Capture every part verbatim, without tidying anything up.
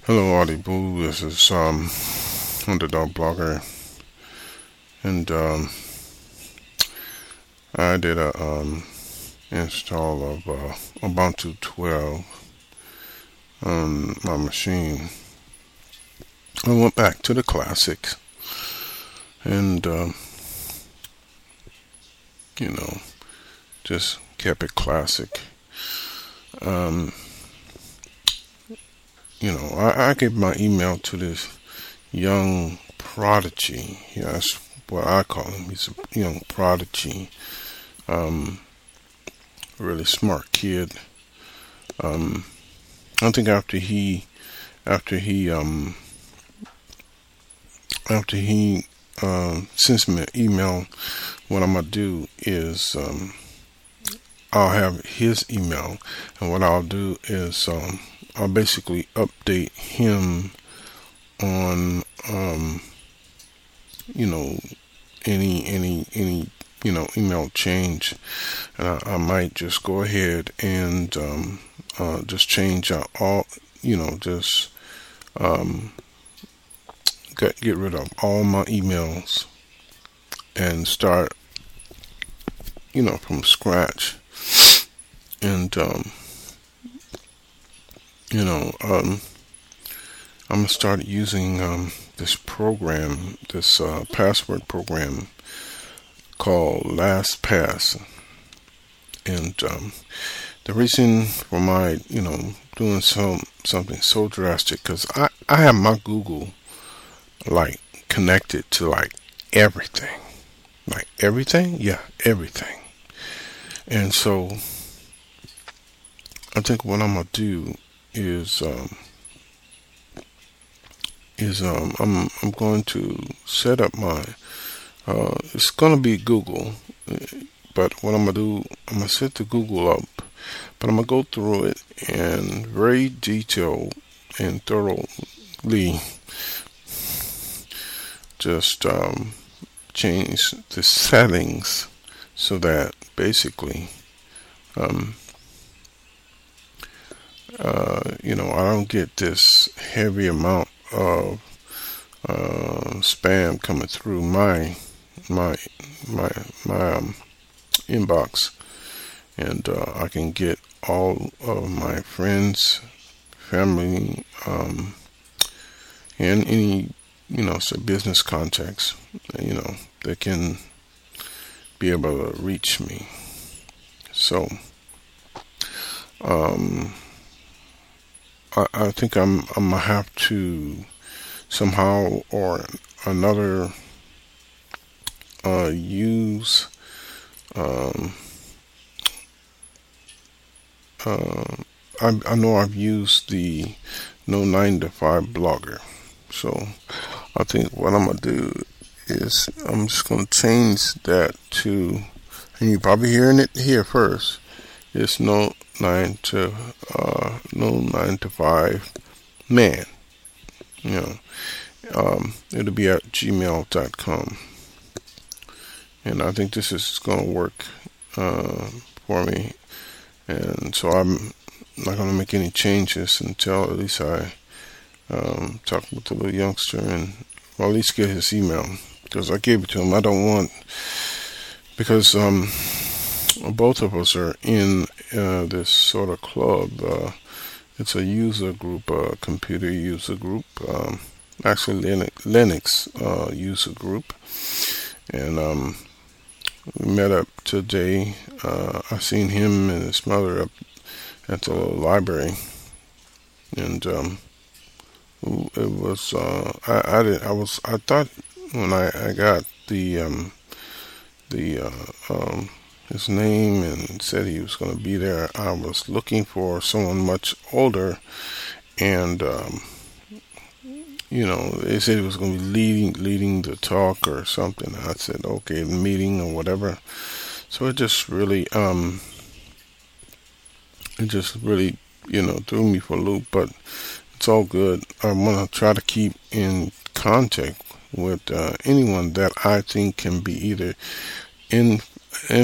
Hello, Audible. This is um, Underdog Blogger, and um, I did a um, install of uh, Ubuntu twelve on my machine. I went back to the classics, and um, you know, just kept it classic. Um, you know, I, I gave my email to this young prodigy. Yeah, that's what I call him. He's a young prodigy. Um, really smart kid. Um, I think after he, after he, um, after he um, sends me an email, what I'm gonna do is um, I'll have his email, and what I'll do is um, I'll basically update him on um, you know any any any you know email change, and I, I might just go ahead and um, uh, just change out all you know just um, get get rid of all my emails and start you know from scratch, and um, you know um, I'm gonna start using um, this program, this uh, password program called LastPass. And um, the reason for my, you know, doing some something so drastic, because I, I have my Google like connected to like everything, like everything, yeah, everything. And so I think what I'm gonna do is um, is um, I'm I'm going to set up my uh, it's gonna be Google. But what I'm going to do, I'm going to set the Google up, but I'm going to go through it and very detailed and thoroughly just um, change the settings so that basically, um, uh, you know, I don't get this heavy amount of uh, spam coming through my, my, my, my, um, inbox, and uh, I can get all of my friends, family, um, and any you know so business contacts, you know, that can be able to reach me. So um, I, I think I'm I'm gonna have to somehow or another uh, use. Um, uh, I, I know I've used the No nine to five Blogger, so I think what I'm gonna do is I'm just gonna change that to, and you're probably hearing it here first. It's no nine to uh, no nine to five man. You know, um, it'll be at gmail dot com, and I think this is gonna work uh, for me. And so I'm not going to make any changes until at least I um, talk with the little youngster and or at least get his email, because I gave it to him. I don't want, because um, both of us are in uh, this sort of club. Uh, it's a user group, a computer user group, um, actually Linux, Linux uh, user group, and um, we met up today. Uh, I seen him and his mother up at the library, and um, it was uh, I I did I was I thought when I, I got the um, the uh, um, his name and said he was going to be there, I was looking for someone much older, and um, you know, they said he was going to be leading leading the talk or something. I said okay, the meeting or whatever. So it just really um, it just really you know threw me for a loop, but it's all good. I want to try to keep in contact with uh, anyone that I think can be either in,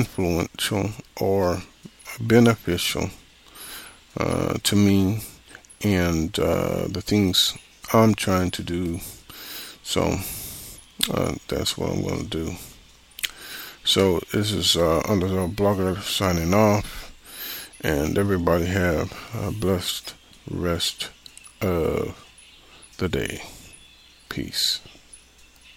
influential or beneficial uh, to me, and uh, the things I'm trying to do. So uh, that's what I'm going to do. So this is uh, Underdog Blogger signing off, and everybody have a blessed rest of the day. Peace.